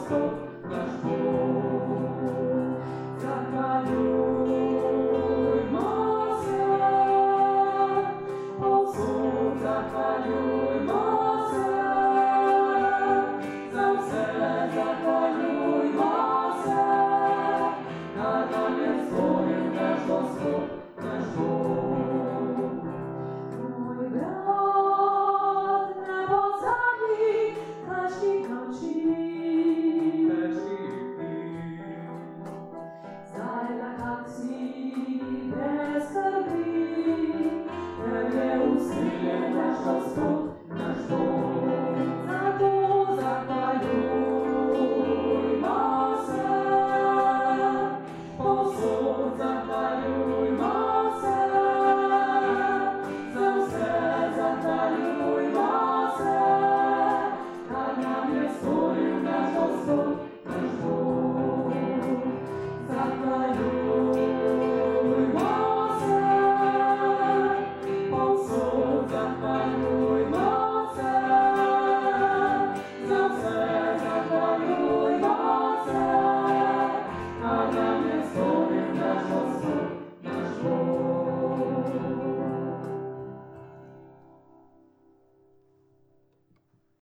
Господь наш Бог. Захвалюймося, Отцу захвалюймося, за все захвалюймося, над нами створив наш Господь наш Бог. Мой брат небосані, каші ночі, без скорби, тебе усилие наш Господь, наш Бог. Зато захвалюймося, Господь захвалюймося, за все захвалюймося, над нами створив